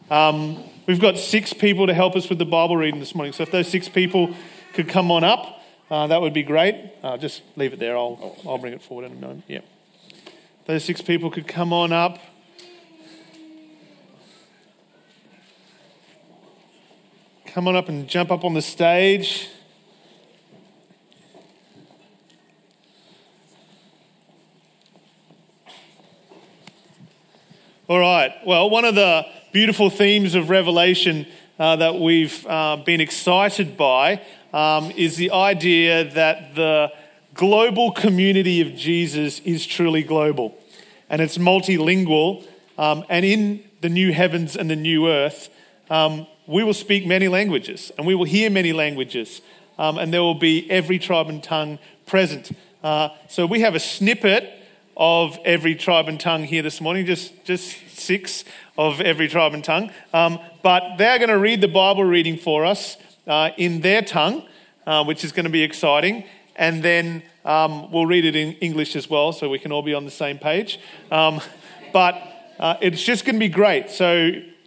We've got 6 people to help us with the Bible reading this morning. So if those 6 people could come on up, that would be great. Just leave it there. I'll bring it forward in a moment. Yeah. Those 6 people could come on up. Come on up and jump up on the stage. All right. Well, one of the beautiful themes of Revelation that we've been excited by is the idea that the global community of Jesus is truly global, and it's multilingual. And in the new heavens and the new earth, we will speak many languages, and we will hear many languages, and there will be every tribe and tongue present. So we have a snippet of every tribe and tongue here this morning, just 6 of every tribe and tongue. But they're going to read the Bible reading for us in their tongue, which is going to be exciting. And then we'll read it in English as well, so we can all be on the same page. But it's just going to be great. So,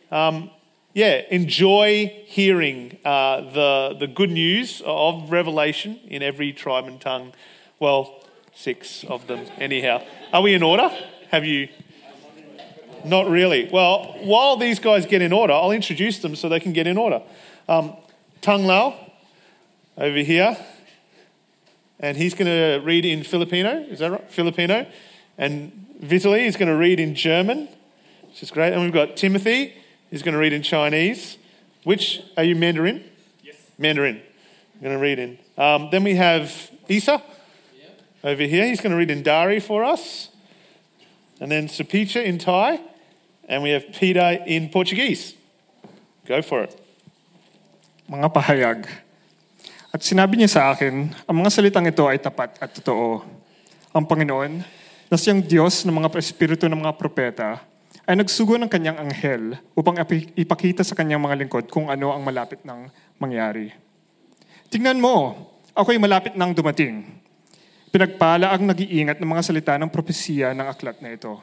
enjoy hearing the good news of Revelation in every tribe and tongue. Well, 6 of them anyhow. Are we in order? Have you? Not really. Well, while these guys get in order, I'll introduce them so they can get in order. Tung Lao, over here. And he's going to read in Filipino. Is that right? Filipino. And Vitaly is going to read in German, which is great. And we've got Timothy, who's going to read in Chinese. Which, are you Mandarin? Yes. Mandarin. I'm going to read in. Then we have Isa. Over here, he's going to read in Dari for us. And then Supicha in Thai. And we have Peter in Portuguese. Go for it. Mga pahayag. At sinabi niya sa akin, ang mga salitang ito ay tapat at totoo. Ang Panginoon, na siyang Diyos ng mga espiritu ng mga propeta, ay nagsugo ng kanyang anghel upang ipakita sa kanyang mga lingkod kung ano ang malapit nang mangyari. Tingnan mo, ako'y malapit nang dumating. Pinagpala ang nag-iingat ng mga salita ng propesiya ng aklat na ito.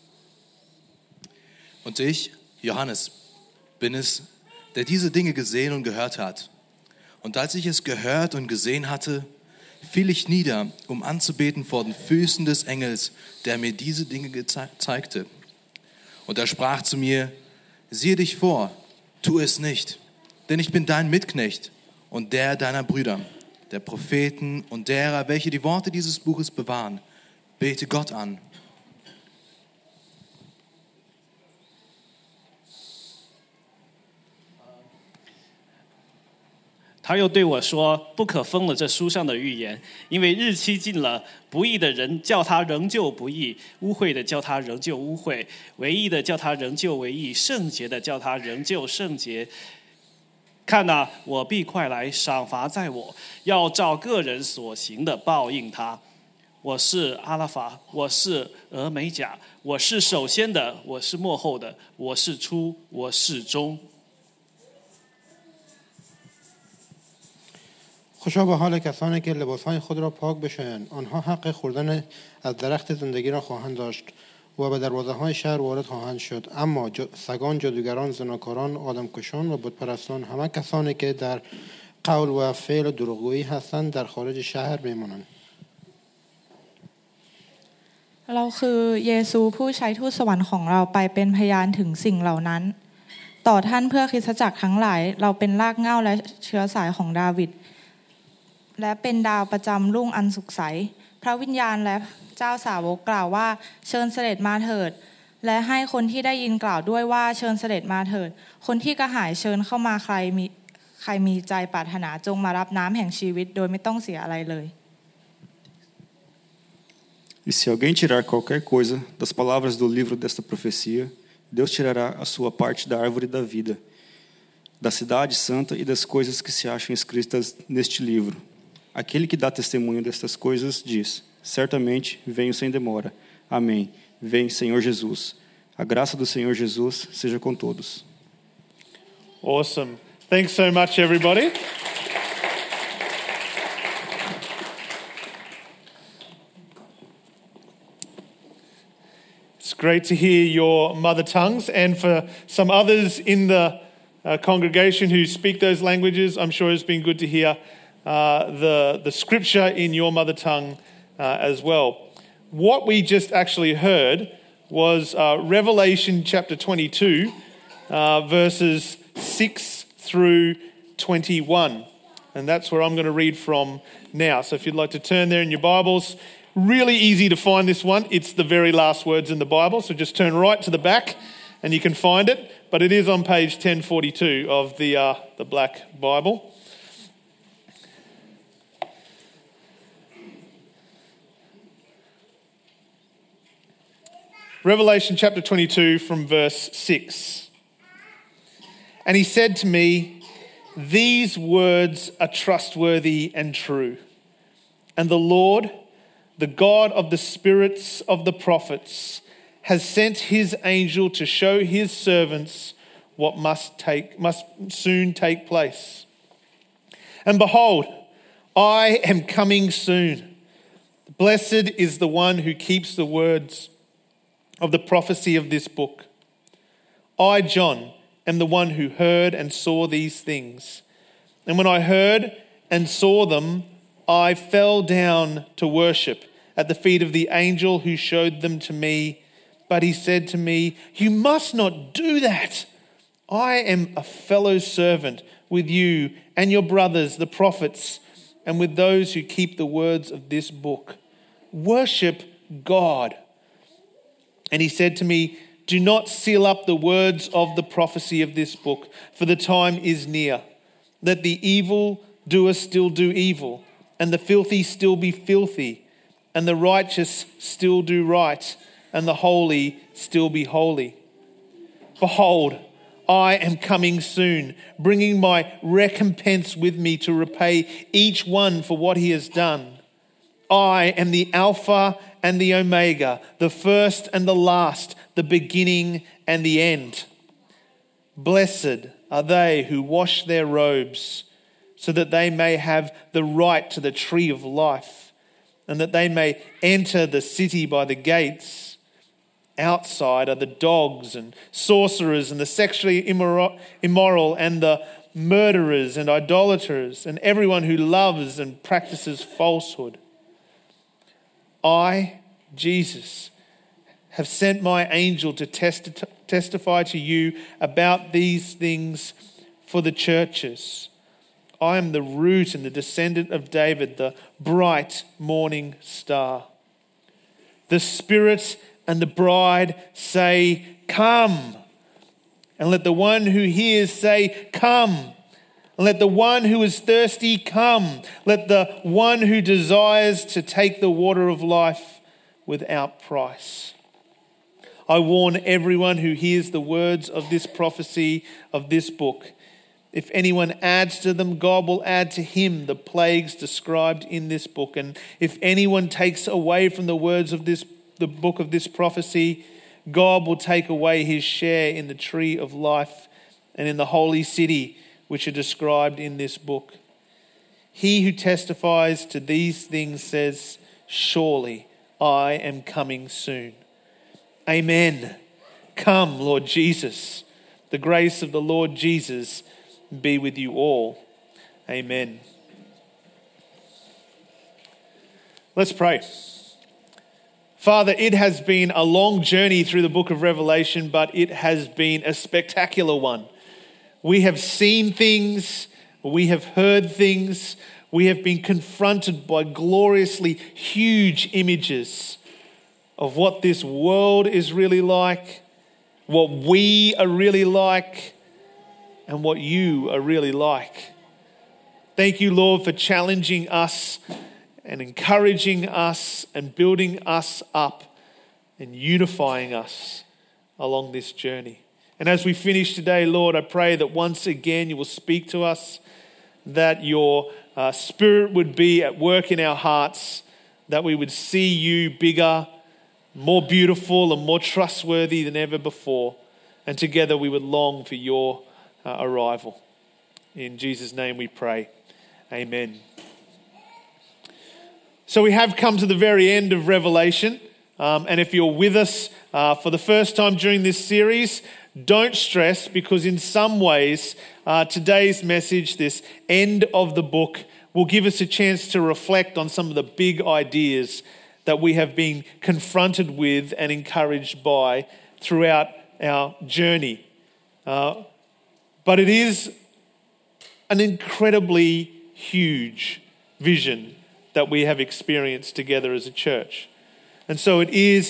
Und ich, Johannes, bin es, der diese Dinge gesehen und gehört hat. Und als ich es gehört und gesehen hatte, fiel ich nieder, um anzubeten vor den Füßen des Engels, der mir diese Dinge zeigte. Und er sprach zu mir, siehe dich vor, tu es nicht, denn ich bin dein Mitknecht und der deiner Brüder, der Propheten und derer, welche die Worte dieses Buches bewahren. Bete Gott an. 他又对我说：“不可封了这书上的预言，因为日期近了。不义的人叫他仍旧不义，污秽的叫他仍旧污秽，为义的叫他仍旧为义，圣洁的叫他仍旧圣洁。看哪，我必快来，赏罚在我，要照个人所行的报应他。我是阿拉法，我是俄美甲，我是首先的，我是末後的，我是初，我是終。” خوشا به حال کسانی که لباسهای خود را پاک بشویند آنها حق خوردن از درخت زندگی را خواهند داشت و به دروازه‌های شهر وارد خواهند شد اما سگان جادوگران زناکاران آدمکشان و بتپرستان همه کسانی که در قول و فعل دروغگویی هستند در خارج شهر میمانند เราคือเยซูผู้ใช้ทูตสวรรค์ของเราไปเป็นพยานถึงสิ่งเหล่านั้นต่อท่านเพื่อคริสตจักรทั้งหลายเราเป็นรากเหง้าและเชื้อสายของดาวิดและเป็นดาวประจำรุ่งอันสุขใสพระวิญญาณและเจ้าสาวกกล่าวว่าเชิญเสด็จมาเถิดและให้คนที่ได้ยินกล่าวด้วยว่าเชิญเสด็จมาเถิดคนที่กระหายเชิญเข้ามาใครมีใจปรารถนาจงมารับน้ำแห่งชีวิตโดยไม่ต้องเสียอะไรเลย E se alguém tirar qualquer coisa das palavras do livro desta profecia, Deus tirará a sua parte da árvore da vida, da cidade santa e das coisas que se acham escritas neste livro. Aquele que dá testemunho destas coisas diz: certamente venho sem demora. Amém. Vem, Senhor Jesus. A graça do Senhor Jesus seja com todos. Awesome. Thanks so much, everybody. It's great to hear your mother tongues. And for some others in the congregation who speak those languages, I'm sure it's been good to hear the scripture in your mother tongue as well. What we just actually heard was Revelation chapter 22, verses 6 through 21. And that's where I'm going to read from now. So if you'd like to turn there in your Bibles, really easy to find this one. It's the very last words in the Bible. So just turn right to the back and you can find it. But it is on page 1042 of the Black Bible. Revelation chapter 22 from verse 6. And he said to me, "These words are trustworthy and true. And the Lord, the God of the spirits of the prophets, has sent his angel to show his servants what must soon take place. And behold, I am coming soon. Blessed is the one who keeps the words of the prophecy of this book. I, John, am the one who heard and saw these things. And when I heard and saw them, I fell down to worship at the feet of the angel who showed them to me. But he said to me, 'You must not do that. I am a fellow servant with you and your brothers, the prophets, and with those who keep the words of this book. Worship God.' And he said to me, 'Do not seal up the words of the prophecy of this book, for the time is near. Let the evil doer still do evil, and the filthy still be filthy, and the righteous still do right, and the holy still be holy. Behold, I am coming soon, bringing my recompense with me to repay each one for what he has done. I am the Alpha and the Omega, the first and the last, the beginning and the end. Blessed are they who wash their robes, so that they may have the right to the tree of life, and that they may enter the city by the gates. Outside are the dogs and sorcerers and the sexually immoral and the murderers and idolaters and everyone who loves and practices falsehood. I, Jesus, have sent my angel to testify to you about these things for the churches. I am the root and the descendant of David, the bright morning star. The Spirit and the bride say, 'Come.' And let the one who hears say, 'Come.' And let the one who is thirsty come. Let the one who desires to take the water of life without price. I warn everyone who hears the words of this prophecy of this book. If anyone adds to them, God will add to him the plagues described in this book. And if anyone takes away from the words of the book of this prophecy, God will take away his share in the tree of life and in the holy city, which are described in this book. He who testifies to these things says, 'Surely I am coming soon.' Amen. Come, Lord Jesus. The grace of the Lord Jesus be with you all. Amen." Let's pray. Father, it has been a long journey through the book of Revelation, but it has been a spectacular one. We have seen things, we have heard things, we have been confronted by gloriously huge images of what this world is really like, what we are really like, and what you are really like. Thank you, Lord, for challenging us and encouraging us and building us up and unifying us along this journey. And as we finish today, Lord, I pray that once again you will speak to us, that your Spirit would be at work in our hearts, that we would see you bigger, more beautiful and more trustworthy than ever before. And together we would long for your arrival. In Jesus' name we pray. Amen. So we have come to the very end of Revelation. And if you're with us for the first time during this series, don't stress, because in some ways, today's message, this end of the book, will give us a chance to reflect on some of the big ideas that we have been confronted with and encouraged by throughout our journey. But it is an incredibly huge vision that we have experienced together as a church. And so it is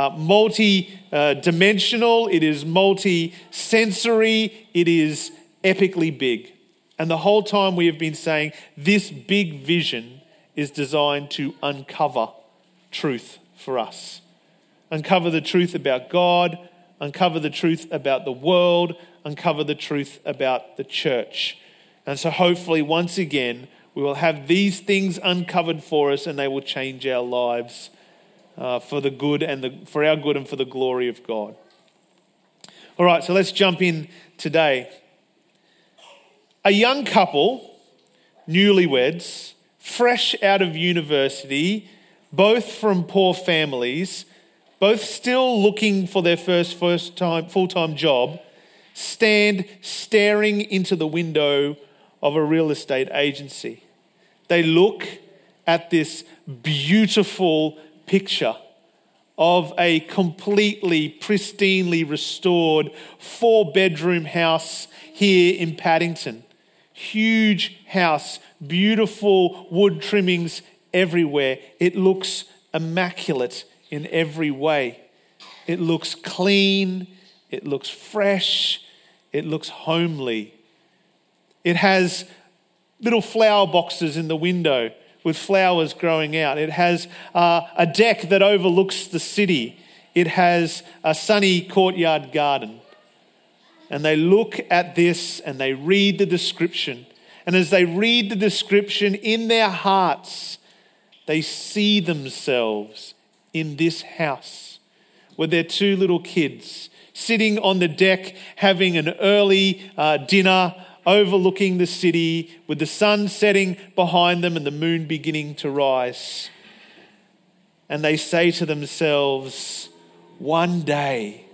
multi-dimensional, it is multi-sensory, it is epically big. And the whole time we have been saying this big vision is designed to uncover truth for us. Uncover the truth about God, uncover the truth about the world, uncover the truth about the church. And so hopefully once again we will have these things uncovered for us, and they will change our lives for the good and for our good and for the glory of God. All right, so let's jump in today. A young couple, newlyweds, fresh out of university, both from poor families, both still looking for their first time full-time job, stand staring into the window of a real estate agency. They look at this beautiful picture of a completely pristinely restored 4-bedroom house here in Paddington. Huge house, beautiful wood trimmings everywhere. It looks immaculate in every way. It looks clean, it looks fresh, it looks homely. It has little flower boxes in the window with flowers growing out. It has a deck that overlooks the city. It has a sunny courtyard garden. And they look at this and they read the description. And as they read the description, in their hearts, they see themselves in this house with their 2 little kids sitting on the deck having an early dinner overlooking the city with the sun setting behind them and the moon beginning to rise. And they say to themselves, one day.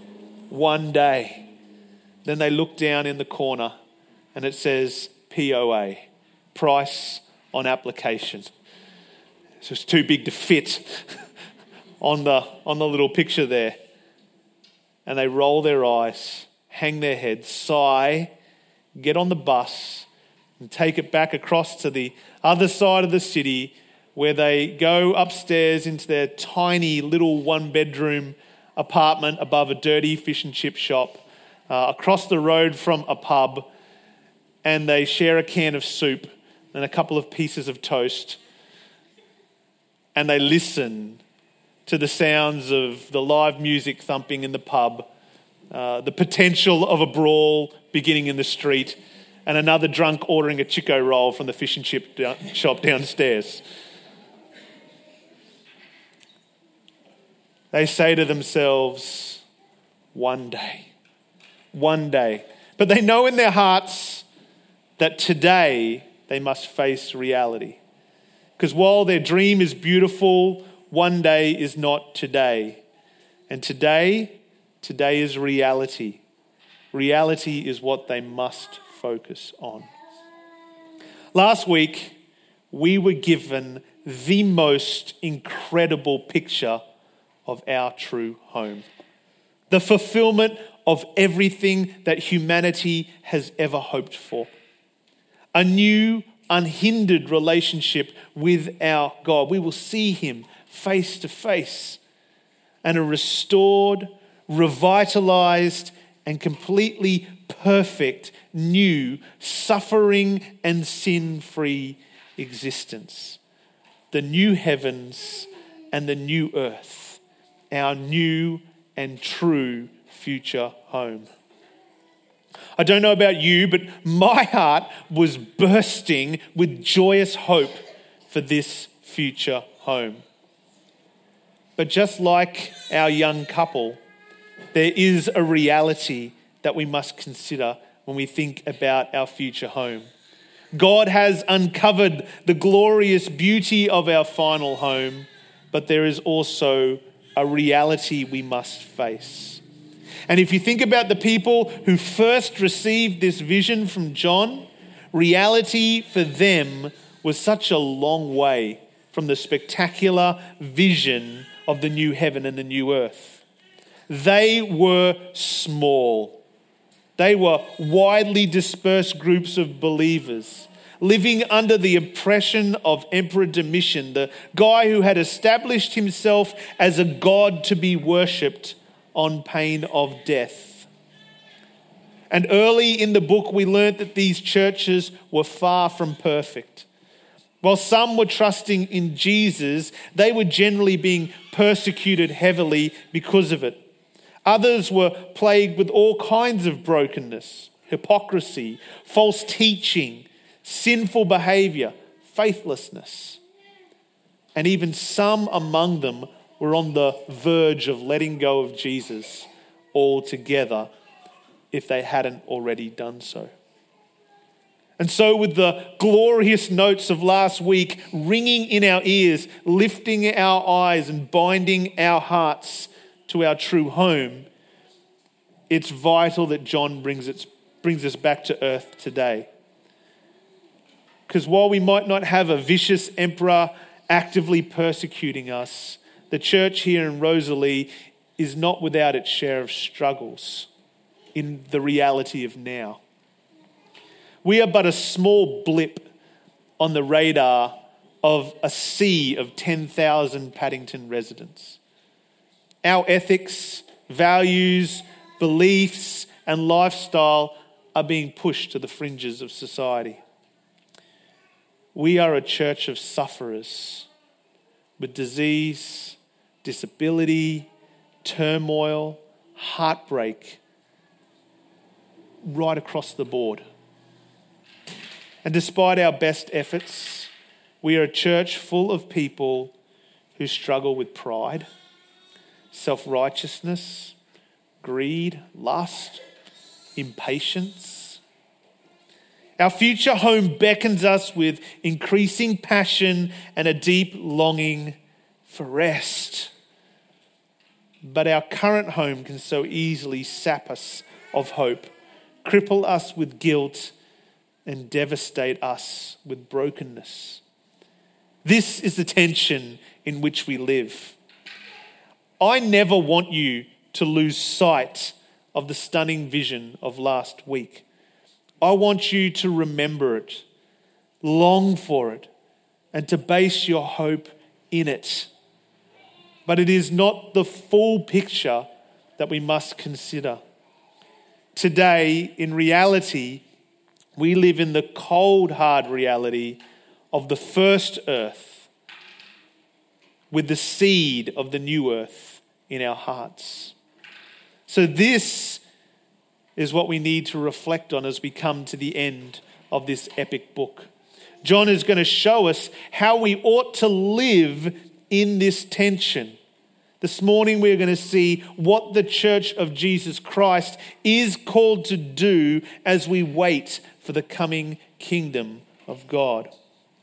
Then they look down in the corner and it says POA, price on application. So it's too big to fit on the little picture there. And they roll their eyes, hang their heads, sigh, get on the bus and take it back across to the other side of the city, where they go upstairs into their tiny little 1-bedroom apartment above a dirty fish and chip shop, across the road from a pub, and they share a can of soup and a couple of pieces of toast, and they listen to the sounds of the live music thumping in the pub, the potential of a brawl beginning in the street, and another drunk ordering a Chico roll from the fish and chip shop downstairs. They say to themselves, one day. But they know in their hearts that today they must face reality. Because while their dream is beautiful, one day is not today. And today is reality. Reality is what they must focus on. Last week, we were given the most incredible picture of our true home. The fulfillment of everything that humanity has ever hoped for. A new, unhindered relationship with our God. We will see him face to face. And a restored, revitalized, and completely perfect, new, suffering and sin-free existence. The new heavens and the new earth. Our new and true future home. I don't know about you, but my heart was bursting with joyous hope for this future home. But just like our young couple, there is a reality that we must consider when we think about our future home. God has uncovered the glorious beauty of our final home, but there is also a reality we must face. And if you think about the people who first received this vision from John, reality for them was such a long way from the spectacular vision of the new heaven and the new earth. They were small. They were widely dispersed groups of believers living under the oppression of Emperor Domitian, the guy who had established himself as a god to be worshipped on pain of death. And early in the book, we learnt that these churches were far from perfect. While some were trusting in Jesus, they were generally being persecuted heavily because of it. Others were plagued with all kinds of brokenness, hypocrisy, false teaching, sinful behavior, faithlessness. And even some among them were on the verge of letting go of Jesus altogether if they hadn't already done so. And so with the glorious notes of last week ringing in our ears, lifting our eyes and binding our hearts to our true home, it's vital that John brings us back to earth today. Because while we might not have a vicious emperor actively persecuting us, the church here in Rosalie is not without its share of struggles in the reality of now. We are but a small blip on the radar of a sea of 10,000 Paddington residents. Our ethics, values, beliefs, and lifestyle are being pushed to the fringes of society. We are a church of sufferers with disease, disability, turmoil, heartbreak, right across the board. And despite our best efforts, we are a church full of people who struggle with pride, self-righteousness, greed, lust, impatience. Our future home beckons us with increasing passion and a deep longing for rest. But our current home can so easily sap us of hope, cripple us with guilt, and devastate us with brokenness. This is the tension in which we live. I never want you to lose sight of the stunning vision of last week. I want you to remember it, long for it, and to base your hope in it. But it is not the full picture that we must consider. Today, in reality, we live in the cold, hard reality of the first earth with the seed of the new earth in our hearts. So this is what we need to reflect on as we come to the end of this epic book. John is going to show us how we ought to live in this tension. This morning we're going to see what the Church of Jesus Christ is called to do as we wait for the coming kingdom of God.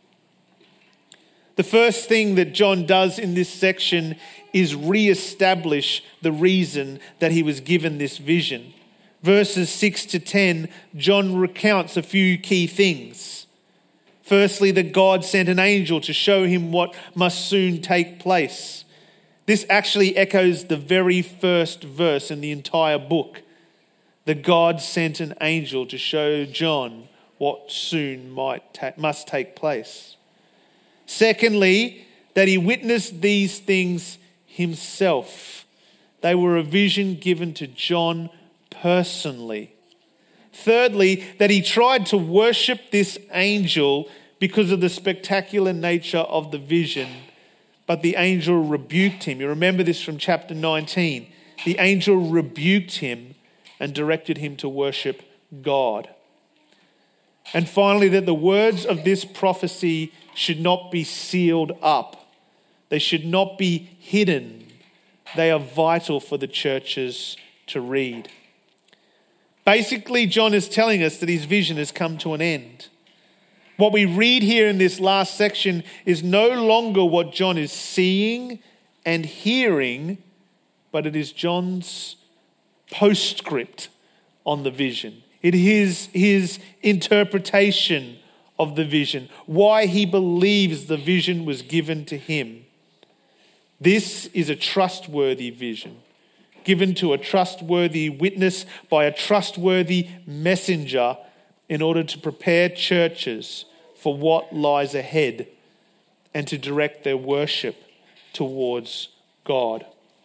The first thing that John does in this section is re-establish the reason that he was given this vision. Verses 6 to 10, John recounts a few key things. Firstly, that God sent an angel to show him what must soon take place. This actually echoes the very first verse in the entire book. That God sent an angel to show John what soon must take place. Secondly, that he witnessed these things himself. They were a vision given to John personally. Thirdly, that he tried to worship this angel because of the spectacular nature of the vision, but the angel rebuked him. You remember this from chapter 19. The angel rebuked him and directed him to worship God. And finally, that the words of this prophecy should not be sealed up. They should not be hidden. They are vital for the churches to read. Basically, John is telling us that his vision has come to an end. What we read here in this last section is no longer what John is seeing and hearing, but it is John's postscript on the vision. It is his interpretation of the vision, why he believes the vision was given to him. This is a trustworthy vision, given to a trustworthy witness by a trustworthy messenger in order to prepare churches for what lies ahead and to direct their worship towards God.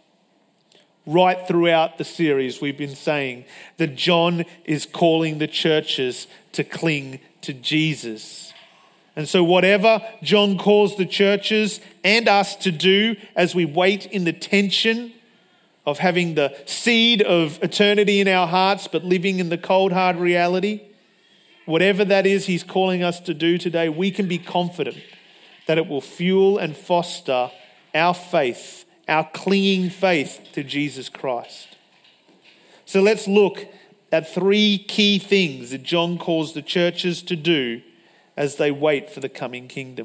Right throughout the series, we've been saying that John is calling the churches to cling to Jesus. And so whatever John calls the churches and us to do as we wait in the tension of having the seed of eternity in our hearts but living in the cold, hard reality, whatever that is he's calling us to do today, we can be confident that it will fuel and foster our faith, our clinging faith to Jesus Christ. So let's look at 3 key things that John calls the churches to do as they wait for the coming kingdom.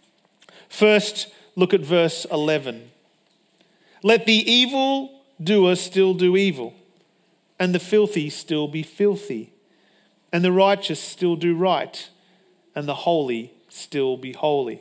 First, look at verse 11. Let the evil doer still do evil, and the filthy still be filthy, and the righteous still do right, and the holy still be holy.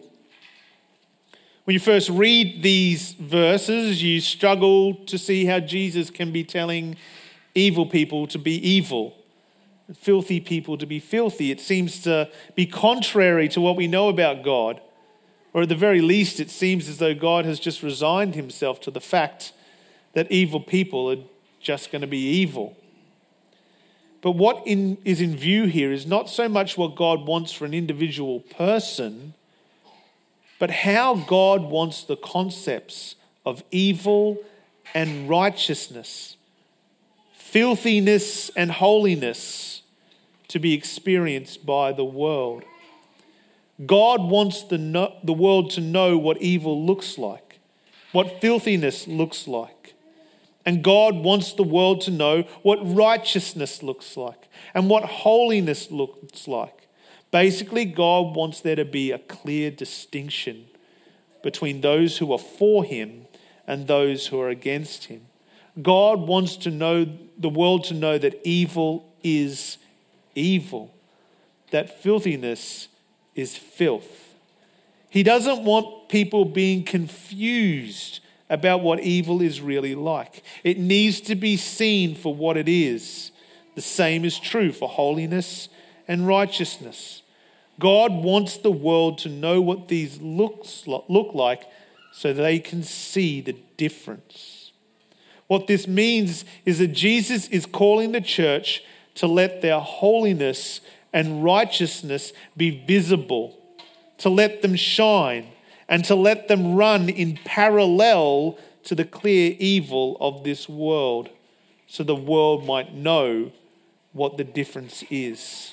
When you first read these verses, you struggle to see how Jesus can be telling evil people to be evil, filthy people to be filthy. It seems to be contrary to what we know about God, or at the very least, it seems as though God has just resigned himself to the fact that evil people are just going to be evil. But what is in view here is not so much what God wants for an individual person, but how God wants the concepts of evil and righteousness, filthiness and holiness to be experienced by the world. God wants the world to know what evil looks like, what filthiness looks like. And God wants the world to know what righteousness looks like and what holiness looks like. Basically, God wants there to be a clear distinction between those who are for him and those who are against him. God wants the world to know that evil is evil, that filthiness is filth. He doesn't want people being confused about what evil is really like. It needs to be seen for what it is. The same is true for holiness and righteousness. God wants the world to know what these look like so they can see the difference. What this means is that Jesus is calling the church to let their holiness and righteousness be visible, to let them shine, and to let them run in parallel to the clear evil of this world, so the world might know what the difference is.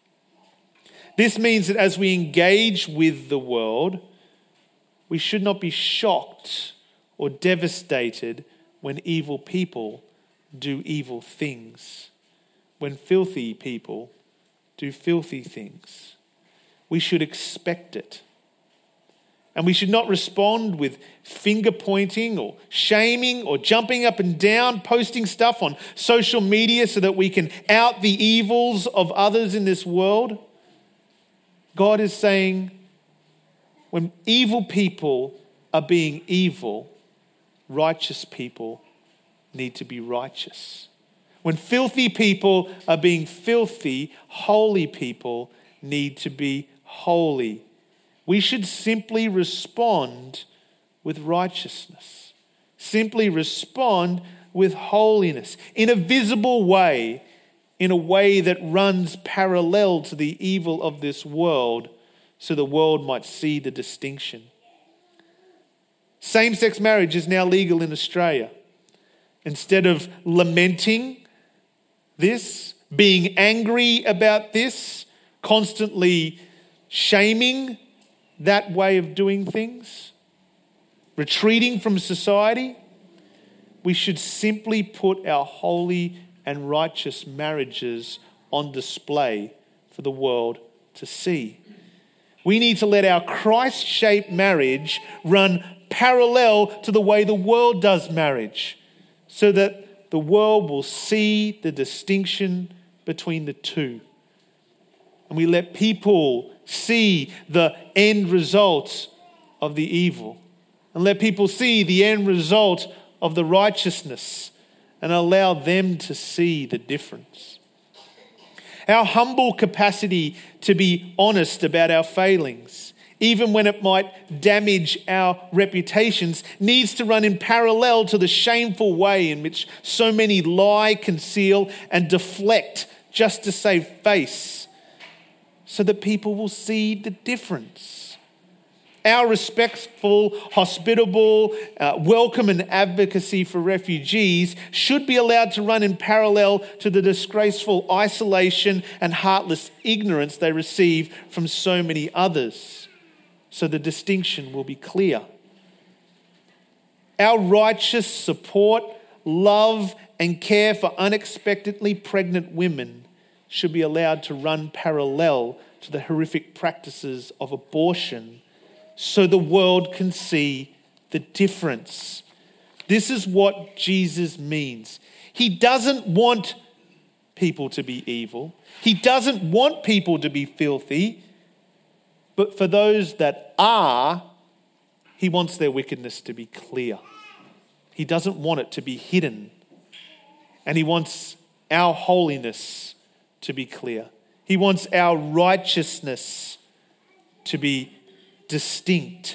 This means that as we engage with the world, we should not be shocked or devastated when evil people do evil things, when filthy people do filthy things. We should expect it. And we should not respond with finger pointing or shaming or jumping up and down, posting stuff on social media so that we can out the evils of others in this world. God is saying, when evil people are being evil, righteous people need to be righteous. When filthy people are being filthy, holy people need to be holy. We should simply respond with righteousness, simply respond with holiness in a visible way, in a way that runs parallel to the evil of this world, so the world might see the distinction. Same-sex marriage is now legal in Australia. Instead of lamenting this, being angry about this, constantly shaming that way of doing things, retreating from society, we should simply put our holy and righteous marriages on display for the world to see. We need to let our Christ-shaped marriage run parallel to the way the world does marriage, so that the world will see the distinction between the two. And we let people see the end result of the evil, and let people see the end result of the righteousness, and allow them to see the difference. Our humble capacity to be honest about our failings, even when it might damage our reputations, needs to run in parallel to the shameful way in which so many lie, conceal, and deflect just to save face, so that people will see the difference. Our respectful, hospitable, welcome and advocacy for refugees should be allowed to run in parallel to the disgraceful isolation and heartless ignorance they receive from so many others, so the distinction will be clear. Our righteous support, love, and care for unexpectedly pregnant women should be allowed to run parallel to the horrific practices of abortion, so the world can see the difference. This is what Jesus means. He doesn't want people to be evil. He doesn't want people to be filthy. But for those that are, he wants their wickedness to be clear. He doesn't want it to be hidden. And he wants our holiness to be clear. He wants our righteousness to be distinct.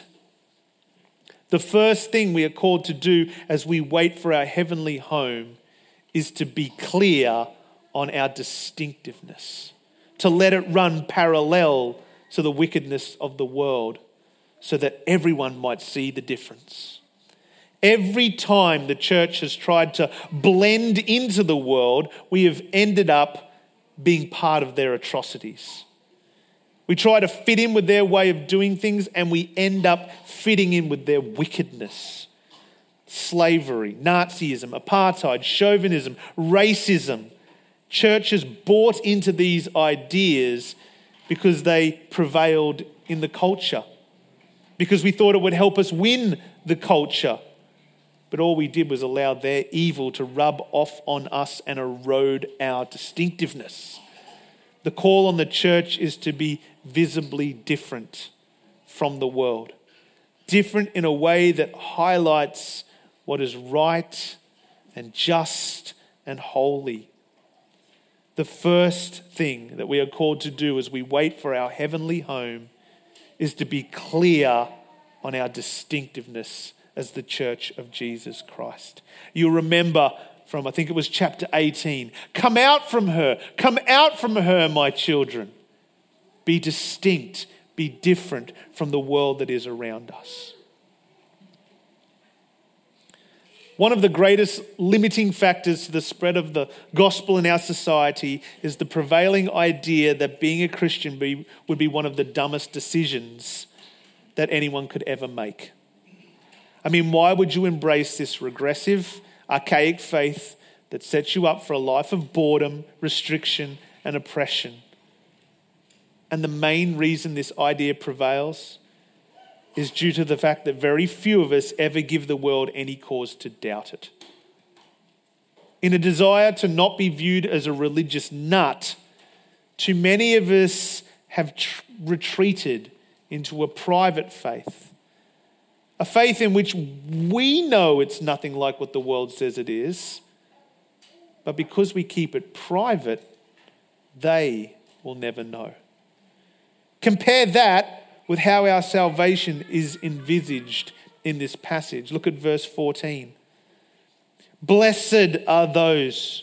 The first thing we are called to do as we wait for our heavenly home is to be clear on our distinctiveness, to let it run parallel to the wickedness of the world, so that everyone might see the difference. Every time the church has tried to blend into the world, we have ended up being part of their atrocities. We try to fit in with their way of doing things, and we end up fitting in with their wickedness. Slavery, Nazism, apartheid, chauvinism, racism. Churches bought into these ideas because they prevailed in the culture, because we thought it would help us win the culture. But all we did was allow their evil to rub off on us and erode our distinctiveness. The call on the church is to be visibly different from the world. Different in a way that highlights what is right and just and holy. The first thing that we are called to do as we wait for our heavenly home is to be clear on our distinctiveness as the church of Jesus Christ. You'll remember from, I think it was chapter 18, come out from her, my children. Be distinct, be different from the world that is around us. One of the greatest limiting factors to the spread of the gospel in our society is the prevailing idea that being a Christian would be one of the dumbest decisions that anyone could ever make. I mean, why would you embrace this regressive, archaic faith that sets you up for a life of boredom, restriction, and oppression? And the main reason this idea prevails is due to the fact that very few of us ever give the world any cause to doubt it. In a desire to not be viewed as a religious nut, too many of us have retreated into a private faith. A faith in which we know it's nothing like what the world says it is, but because we keep it private, they will never know. Compare that with how our salvation is envisaged in this passage. Look at verse 14. Blessed are those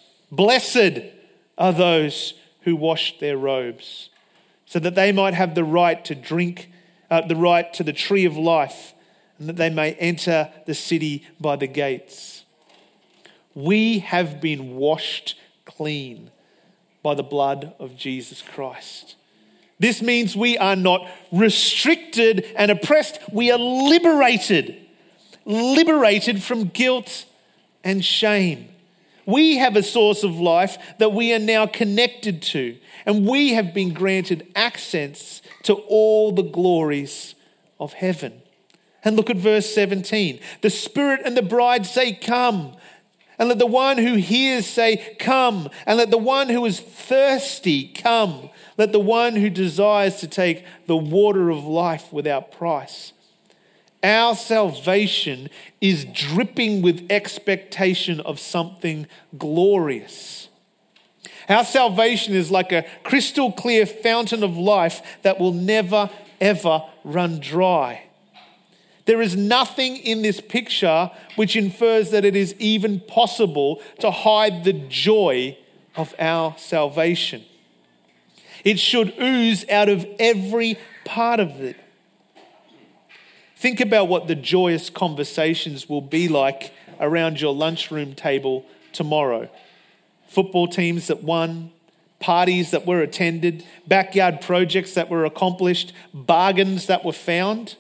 who wash their robes, so that they might have the right to drink, the right to the tree of life, and that they may enter the city by the gates. We have been washed clean by the blood of Jesus Christ. This means we are not restricted and oppressed. We are liberated from guilt and shame. We have a source of life that we are now connected to, and we have been granted access to all the glories of heaven. And look at verse 17. The Spirit and the bride say, come. And let the one who hears say, come. And let the one who is thirsty come. Let the one who desires to take the water of life without price. Our salvation is dripping with expectation of something glorious. Our salvation is like a crystal clear fountain of life that will never, ever run dry. There is nothing in this picture which infers that it is even possible to hide the joy of our salvation. It should ooze out of every part of it. Think about what the joyous conversations will be like around your lunchroom table tomorrow. Football teams that won, parties that were attended, backyard projects that were accomplished, bargains that were found.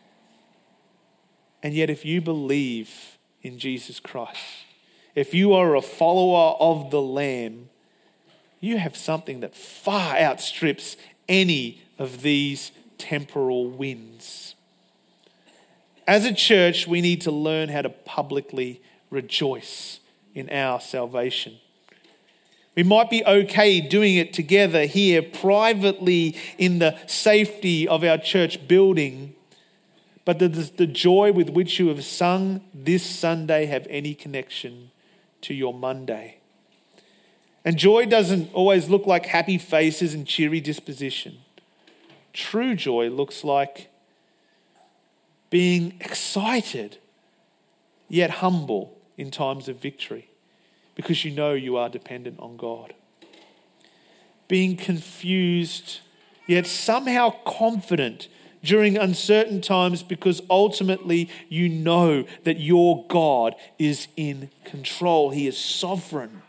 And yet if you believe in Jesus Christ, if you are a follower of the Lamb, you have something that far outstrips any of these temporal wins. As a church, we need to learn how to publicly rejoice in our salvation. We might be okay doing it together here privately in the safety of our church building, but does the joy with which you have sung this Sunday have any connection to your Monday? And joy doesn't always look like happy faces and cheery disposition. True joy looks like being excited yet humble in times of victory because you know you are dependent on God. Being confused yet somehow confident during uncertain times because ultimately you know that your God is in control. He is sovereign.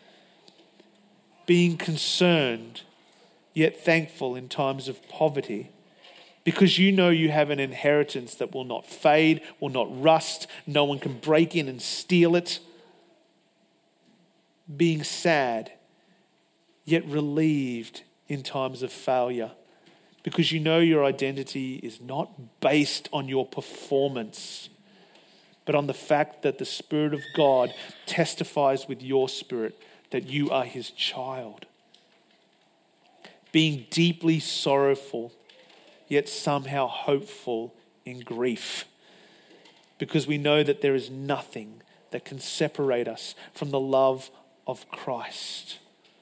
Being concerned yet thankful in times of poverty because you know you have an inheritance that will not fade, will not rust, no one can break in and steal it. Being sad yet relieved in times of failure because you know your identity is not based on your performance, but on the fact that the Spirit of God testifies with your spirit that you are his child. Being deeply sorrowful, yet somehow hopeful in grief, because we know that there is nothing that can separate us from the love of Christ.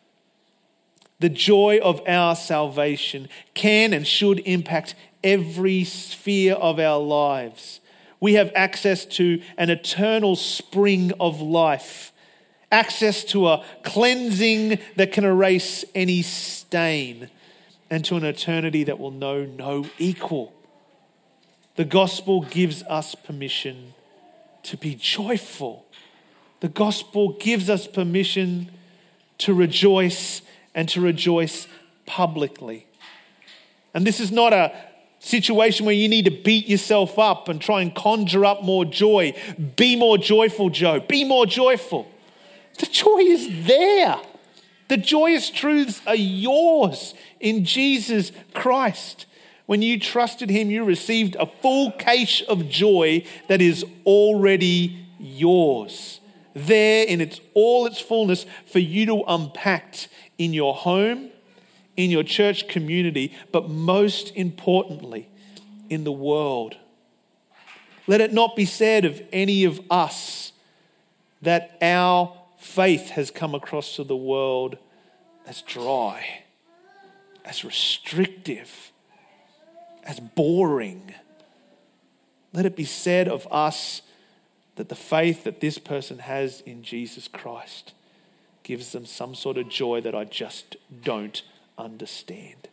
The joy of our salvation can and should impact every sphere of our lives. We have access to an eternal spring of life, access to a cleansing that can erase any stain, and to an eternity that will know no equal. The gospel gives us permission to be joyful. The gospel gives us permission to rejoice and to rejoice publicly. And this is not a situation where you need to beat yourself up and try and conjure up more joy. Be more joyful, Joe. Be more joyful. The joy is there. The joyous truths are yours in Jesus Christ. When you trusted him, you received a full cache of joy that is already yours. There in all its fullness for you to unpack in your home, in your church community, but most importantly, in the world. Let it not be said of any of us that our faith has come across to the world as dry, as restrictive, as boring. Let it be said of us that the faith that this person has in Jesus Christ gives them some sort of joy that I just don't understand.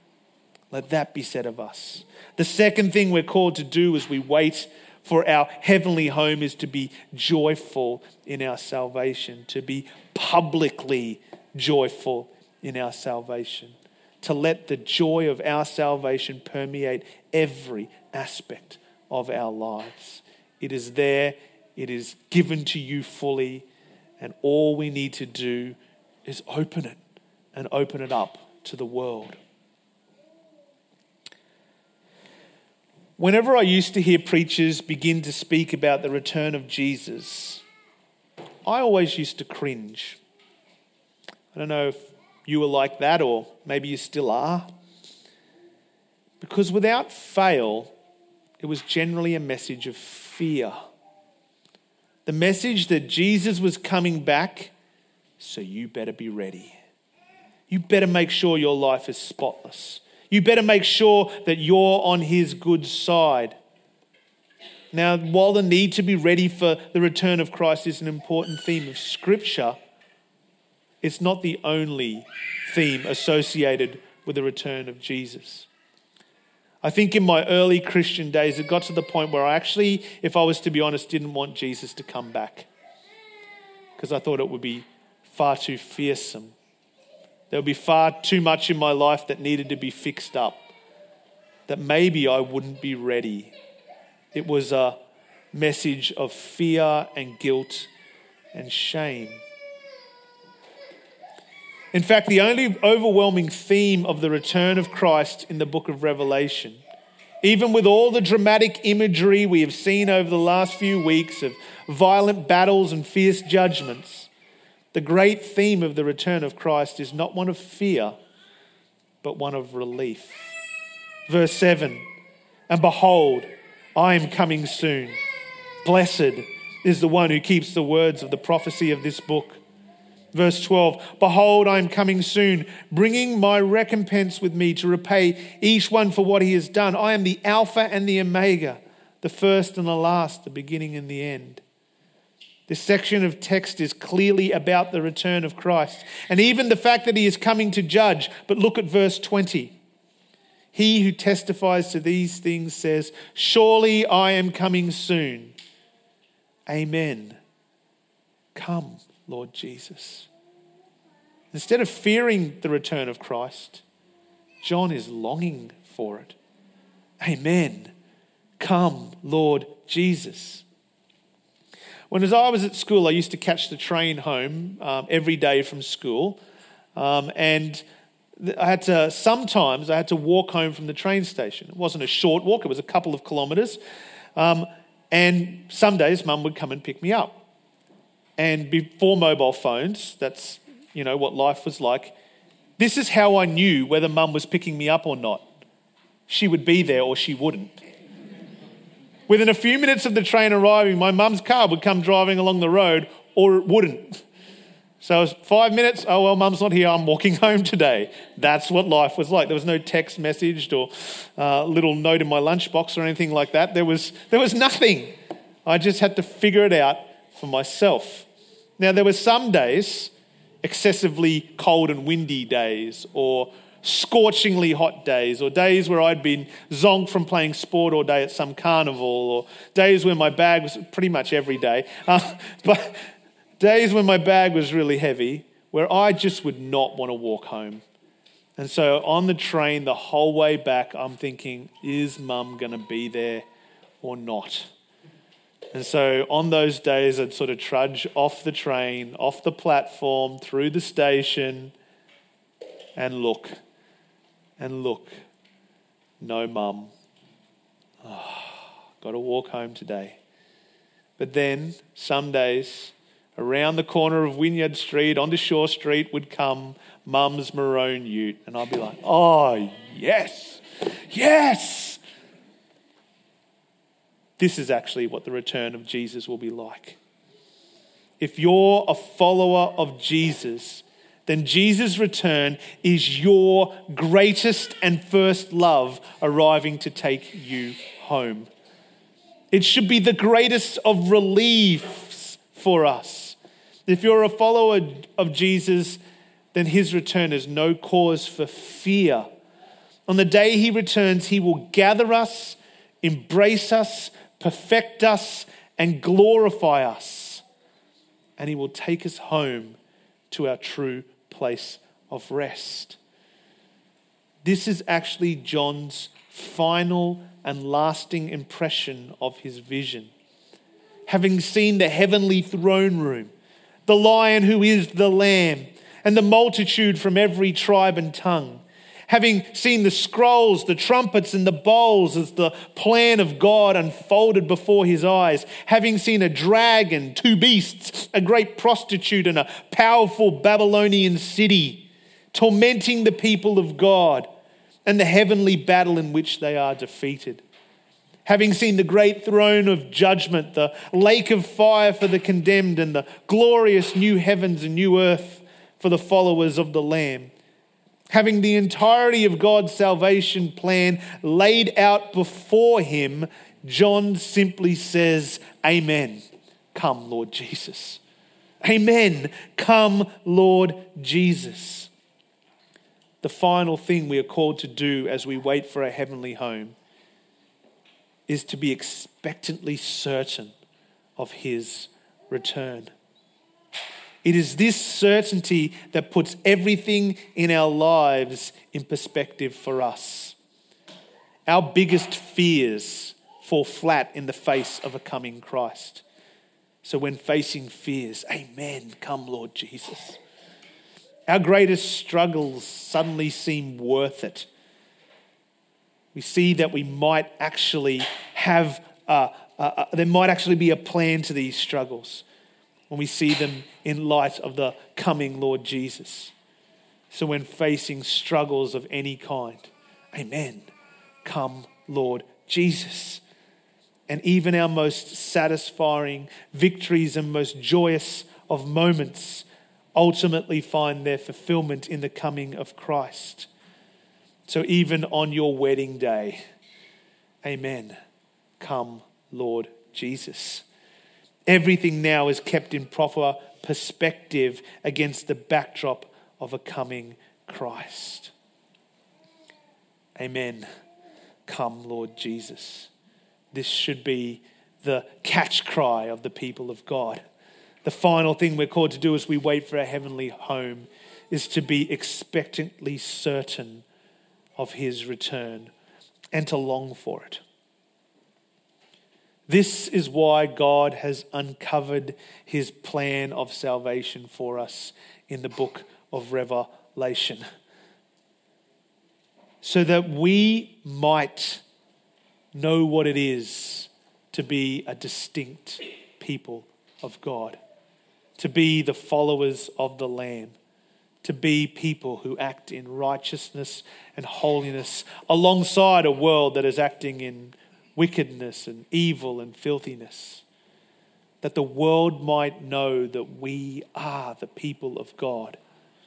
Let that be said of us. The second thing we're called to do as we wait for our heavenly home is to be joyful in our salvation, to be publicly joyful in our salvation, to let the joy of our salvation permeate every aspect of our lives. It is there, it is given to you fully, and all we need to do is open it and open it up to the world. Whenever I used to hear preachers begin to speak about the return of Jesus, I always used to cringe. I don't know if you were like that, or maybe you still are. Because without fail, it was generally a message of fear. The message that Jesus was coming back, so you better be ready. You better make sure your life is spotless. You better make sure that you're on his good side. Now, while the need to be ready for the return of Christ is an important theme of Scripture, it's not the only theme associated with the return of Jesus. I think in my early Christian days, it got to the point where I actually, if I was to be honest, didn't want Jesus to come back, because I thought it would be far too fearsome. There would be far too much in my life that needed to be fixed up, that maybe I wouldn't be ready. It was a message of fear and guilt and shame. In fact, the only overwhelming theme of the return of Christ in the book of Revelation, even with all the dramatic imagery we have seen over the last few weeks of violent battles and fierce judgments, the great theme of the return of Christ is not one of fear, but one of relief. Verse 7, and behold, I am coming soon. Blessed is the one who keeps the words of the prophecy of this book. Verse 12, behold, I am coming soon, bringing my recompense with me to repay each one for what he has done. I am the Alpha and the Omega, the first and the last, the beginning and the end. This section of text is clearly about the return of Christ, and even the fact that he is coming to judge. But look at verse 20. He who testifies to these things says, surely I am coming soon. Amen. Come, Lord Jesus. Instead of fearing the return of Christ, John is longing for it. Amen. Come, Lord Jesus. As I was at school, I used to catch the train home every day from school, and sometimes I had to walk home from the train station. It wasn't a short walk, it was a couple of kilometres, and some days Mum would come and pick me up. And before mobile phones, that's what life was like. This is how I knew whether Mum was picking me up or not. She would be there or she wouldn't. Within a few minutes of the train arriving, my mum's car would come driving along the road, or it wouldn't. So it was 5 minutes, oh well, Mum's not here, I'm walking home today. That's what life was like. There was no text message or little note in my lunchbox or anything like that. There was nothing. I just had to figure it out for myself. Now, there were some days, excessively cold and windy days, or scorchingly hot days, or days where I'd been zonked from playing sport all day at some carnival, or days when my bag was pretty much every day, but days when my bag was really heavy, where I just would not want to walk home. And so on the train the whole way back, I'm thinking, is Mum going to be there or not? And so on those days, I'd sort of trudge off the train, off the platform, through the station, and look. No Mum. Got to walk home today. But then, some days, around the corner of Wynyard Street, onto Shore Street would come Mum's maroon ute. And I'd be like, oh, yes, yes. This is actually what the return of Jesus will be like. If you're a follower of Jesus, then Jesus' return is your greatest and first love arriving to take you home. It should be the greatest of reliefs for us. If you're a follower of Jesus, then his return is no cause for fear. On the day he returns, he will gather us, embrace us, perfect us, and glorify us. And he will take us home to our true place of rest. This is actually John's final and lasting impression of his vision. Having seen the heavenly throne room, the Lion who is the Lamb, and the multitude from every tribe and tongue, Having seen the scrolls, the trumpets and the bowls as the plan of God unfolded before his eyes, having seen a dragon, 2 beasts, a great prostitute and a powerful Babylonian city, tormenting the people of God, and the heavenly battle in which they are defeated. Having seen the great throne of judgment, the lake of fire for the condemned, and the glorious new heavens and new earth for the followers of the Lamb. Having the entirety of God's salvation plan laid out before him, John simply says, Amen. Come, Lord Jesus. Amen. Come, Lord Jesus. The final thing we are called to do as we wait for a heavenly home is to be expectantly certain of his return. It is this certainty that puts everything in our lives in perspective for us. Our biggest fears fall flat in the face of a coming Christ. So when facing fears, amen, come Lord Jesus. Our greatest struggles suddenly seem worth it. We see that we might actually have, there might actually be a plan to these struggles when we see them in light of the coming Lord Jesus. So when facing struggles of any kind, amen, come Lord Jesus. And even our most satisfying victories and most joyous of moments ultimately find their fulfillment in the coming of Christ. So even on your wedding day, amen, come Lord Jesus. Everything now is kept in proper perspective against the backdrop of a coming Christ. Amen. Come, Lord Jesus. This should be the catch cry of the people of God. The final thing we're called to do as we wait for our heavenly home is to be expectantly certain of his return and to long for it. This is why God has uncovered his plan of salvation for us in the book of Revelation, so that we might know what it is to be a distinct people of God, to be the followers of the Lamb, to be people who act in righteousness and holiness alongside a world that is acting in wickedness and evil and filthiness, that the world might know that we are the people of God,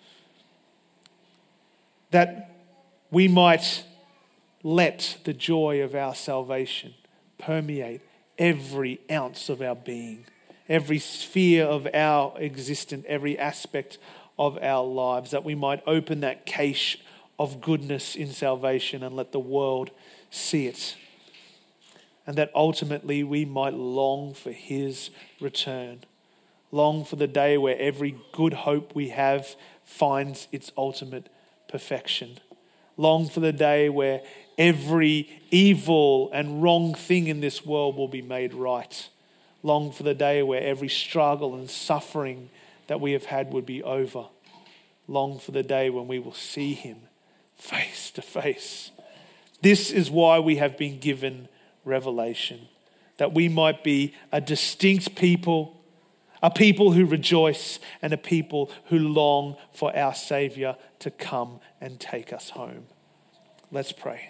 that we might let the joy of our salvation permeate every ounce of our being, every sphere of our existence, every aspect of our lives, that we might open that cache of goodness in salvation and let the world see it. And that ultimately we might long for his return, long for the day where every good hope we have finds its ultimate perfection, long for the day where every evil and wrong thing in this world will be made right, long for the day where every struggle and suffering that we have had would be over, long for the day when we will see him face to face. This is why we have been given revelation, that we might be a distinct people, a people who rejoice, and a people who long for our Saviour to come and take us home. Let's pray.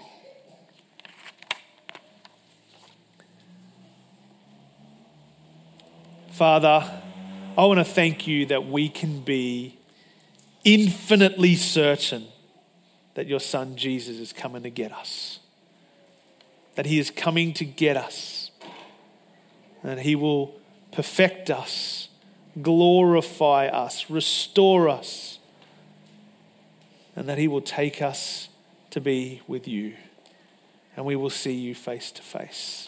Father, I want to thank you that we can be infinitely certain that your Son Jesus is coming to get us, that he is coming to get us, that he will perfect us, glorify us, restore us, and that he will take us to be with you, and we will see you face to face.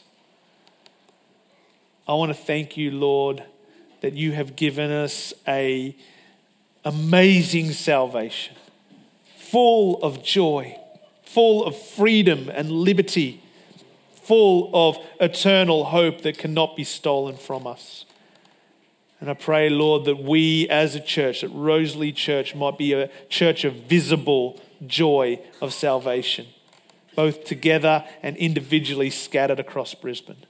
I want to thank you, Lord, that you have given us an amazing salvation, full of joy, full of freedom and liberty, full of eternal hope that cannot be stolen from us. And I pray, Lord, that we as a church, that Rosalie Church might be a church of visible joy of salvation, both together and individually scattered across Brisbane.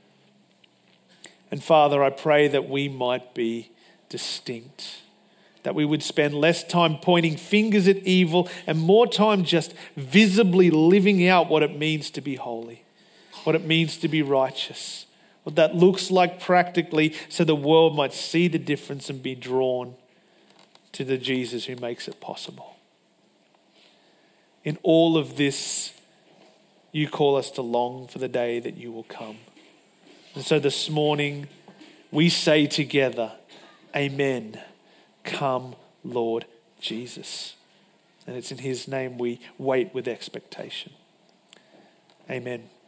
And Father, I pray that we might be distinct, that we would spend less time pointing fingers at evil and more time just visibly living out what it means to be holy, what it means to be righteous, what that looks like practically, so the world might see the difference and be drawn to the Jesus who makes it possible. In all of this, you call us to long for the day that you will come. And so this morning, we say together, Amen. Come, Lord Jesus. And it's in his name we wait with expectation. Amen.